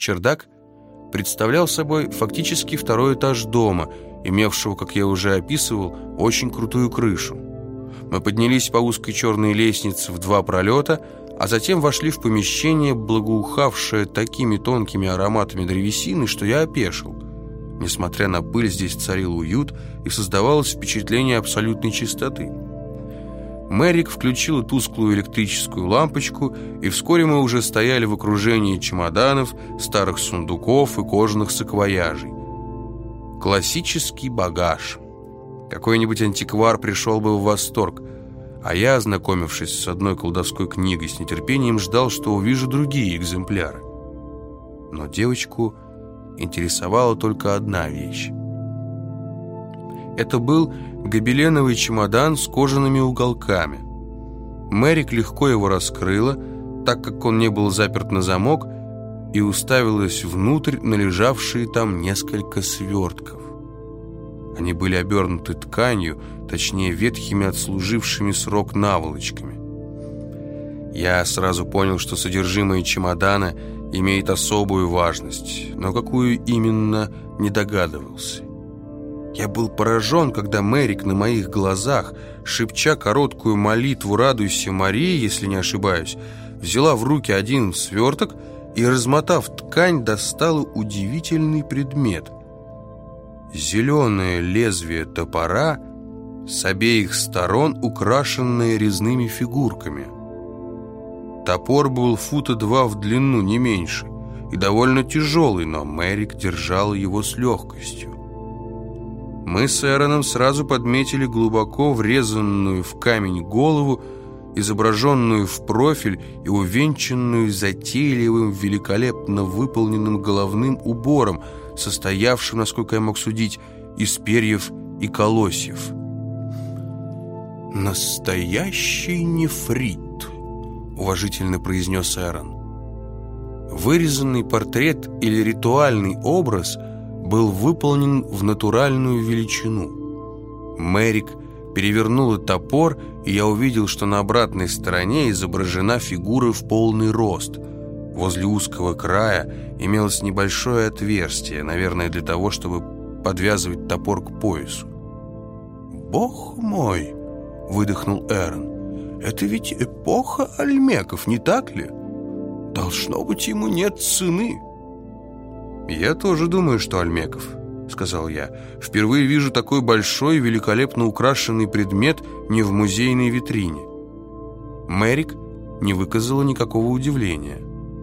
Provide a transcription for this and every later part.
Чердак представлял собой фактически второй этаж дома, имевшего, как я уже описывал, очень крутую крышу. Мы поднялись по узкой черной лестнице в 2 пролета, а затем вошли в помещение, благоухавшее такими тонкими ароматами древесины, что я опешил. Несмотря на пыль, здесь царил уют и создавалось впечатление абсолютной чистоты. Мэрик включила тусклую электрическую лампочку, и вскоре мы уже стояли в окружении чемоданов, старых сундуков и кожаных саквояжей. Классический багаж. Какой-нибудь антиквар пришел бы в восторг, а я, ознакомившись с одной колдовской книгой, с нетерпением ждал, что увижу другие экземпляры. Но девочку интересовала только одна вещь. Это был гобеленовый чемодан с кожаными уголками. Мэрик легко его раскрыла, так как он не был заперт на замок, и уставилась внутрь на лежавшие там несколько свертков. Они были обернуты тканью, точнее ветхими отслужившими срок наволочками. Я сразу понял, что содержимое чемодана имеет особую важность, но какую именно, не догадывался. Я был поражен, когда Мэрик на моих глазах, шепча короткую молитву «Радуйся, Мария», если не ошибаюсь, взяла в руки один сверток и, размотав ткань, достала удивительный предмет. Зеленое лезвие топора, с обеих сторон украшенное резными фигурками. Топор был 2 фута в длину, не меньше, и довольно тяжелый, но Мэрик держал его с легкостью. Мы с Эроном сразу подметили глубоко врезанную в камень голову, изображенную в профиль и увенчанную затейливым, великолепно выполненным головным убором, состоявшим, насколько я мог судить, из перьев и колосьев. «Настоящий нефрит», — уважительно произнес Эрон. Вырезанный портрет или ритуальный образ был выполнен в натуральную величину. Мэрик перевернула топор, и я увидел, что на обратной стороне изображена фигура в полный рост. Возле узкого края имелось небольшое отверстие, наверное, для того, чтобы подвязывать топор к поясу. «Бог мой!» — выдохнул Эрон. «Это ведь эпоха ольмеков, не так ли? Должно быть, ему нет цены». «Я тоже думаю, что ольмеков», — сказал я. «Впервые вижу такой большой, великолепно украшенный предмет не в музейной витрине». Мэрик не выказала никакого удивления.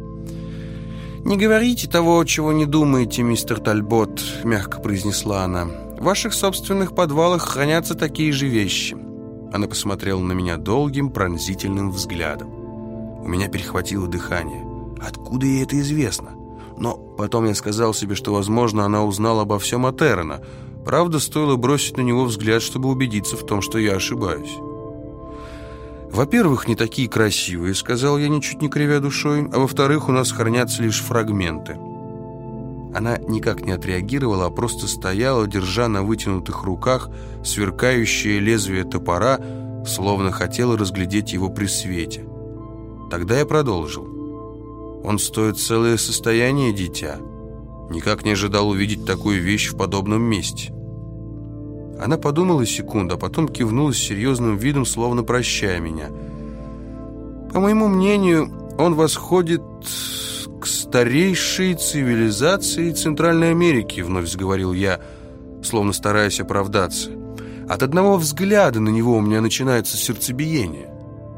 «Не говорите того, чего не думаете, мистер Тальбот», — мягко произнесла она. «В ваших собственных подвалах хранятся такие же вещи». Она посмотрела на меня долгим, пронзительным взглядом. У меня перехватило дыхание. Откуда ей это известно? Но потом я сказал себе, что, возможно, она узнала обо всем от Эрона. Правда, стоило бросить на него взгляд, чтобы убедиться в том, что я ошибаюсь. «Во-первых, не такие красивые», — сказал я, ничуть не кривя душой, «а во-вторых, у нас хранятся лишь фрагменты». Она никак не отреагировала, а просто стояла, держа на вытянутых руках сверкающее лезвие топора, словно хотела разглядеть его при свете. Тогда я продолжил. «Он стоит целое состояние, дитя. Никак не ожидал увидеть такую вещь в подобном месте». Она подумала секунду, а потом кивнула с серьезным видом, словно прощая меня. «По моему мнению, он восходит к старейшей цивилизации Центральной Америки», — вновь заговорил я, словно стараясь оправдаться. «От одного взгляда на него у меня начинается сердцебиение».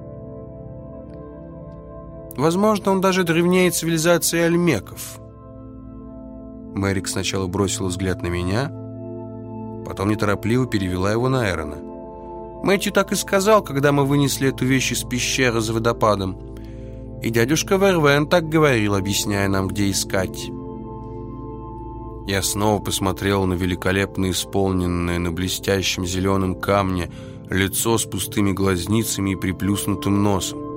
«Возможно, он даже древнее цивилизации ольмеков». Мэрик сначала бросила взгляд на меня, потом неторопливо перевела его на Эрона. «Мэтью так и сказал, когда мы вынесли эту вещь из пещеры за водопадом. И дядюшка Вервен так говорил, объясняя нам, где искать». Я снова посмотрел на великолепно исполненное на блестящем зеленом камне лицо с пустыми глазницами и приплюснутым носом.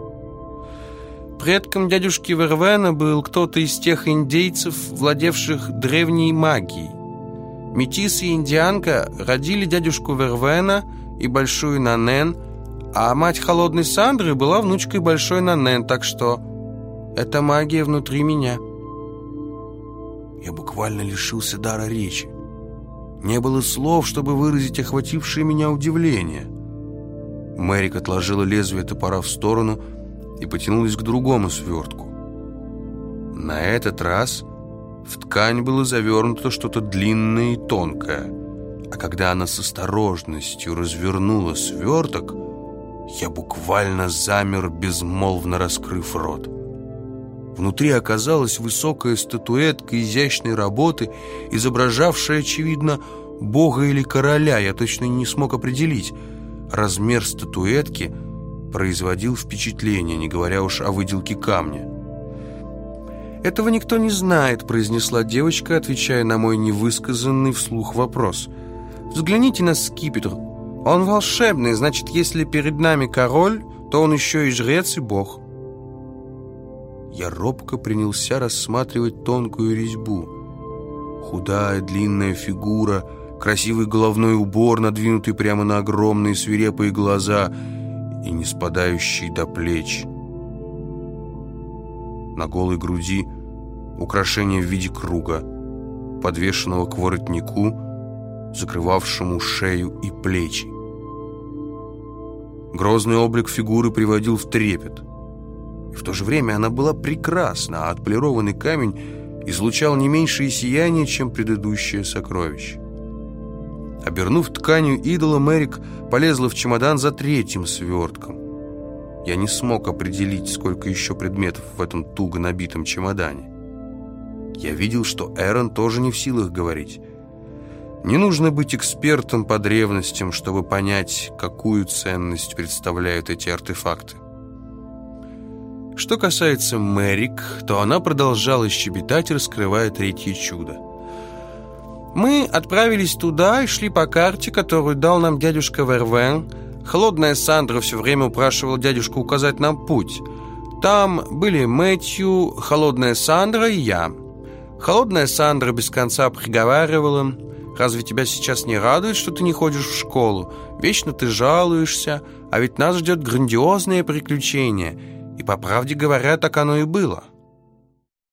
Предком дядюшки Вервена был кто-то из тех индейцев, владевших древней магией. Метис и индианка родили дядюшку Вервена и большую Нанен, а мать холодной Сандры была внучкой большой Нанен, так что это магия внутри меня. я буквально лишился дара речи. Не было слов, чтобы выразить охватившее меня удивление. Мэрик отложила лезвие топора в сторону и потянулась к другому свертку. На этот раз в ткань было завернуто что-то длинное и тонкое, а когда она с осторожностью развернула сверток, я буквально замер, безмолвно раскрыв рот. Внутри оказалась высокая статуэтка изящной работы, изображавшая, очевидно, бога или короля. Я точно не смог определить. Размер статуэтки производил впечатление, не говоря уж о выделке камня. «Этого никто не знает», — произнесла девочка, отвечая на мой невысказанный вслух вопрос. «Взгляните на скипетр. Он волшебный, значит, если перед нами король, то он еще и жрец, и бог». Я робко принялся рассматривать тонкую резьбу. Худая, длинная фигура, красивый головной убор, надвинутый прямо на огромные свирепые глаза и не спадающий до плеч. На голой груди украшение в виде круга, подвешенного к воротнику, закрывавшему шею и плечи. Грозный облик фигуры приводил в трепет. И в то же время она была прекрасна, а отполированный камень излучал не меньшее сияние, чем предыдущее сокровище. Обернув тканью идола, Мэрик полезла в чемодан за третьим свертком. Я не смог определить, сколько еще предметов в этом туго набитом чемодане. Я видел, что Эрон тоже не в силах говорить. Не нужно быть экспертом по древностям, чтобы понять, какую ценность представляют эти артефакты. Что касается Мэрик, то она продолжала щебетать, раскрывая третье чудо. «Мы отправились туда и шли по карте, которую дал нам дядюшка Вервен. Холодная Сандра все время упрашивала дядюшку указать нам путь. Там были Мэтью, Холодная Сандра и я. Холодная Сандра без конца приговаривала: «Разве тебя сейчас не радует, что ты не ходишь в школу? Вечно ты жалуешься, а ведь нас ждет грандиозное приключение». И, по правде говоря, так оно и было.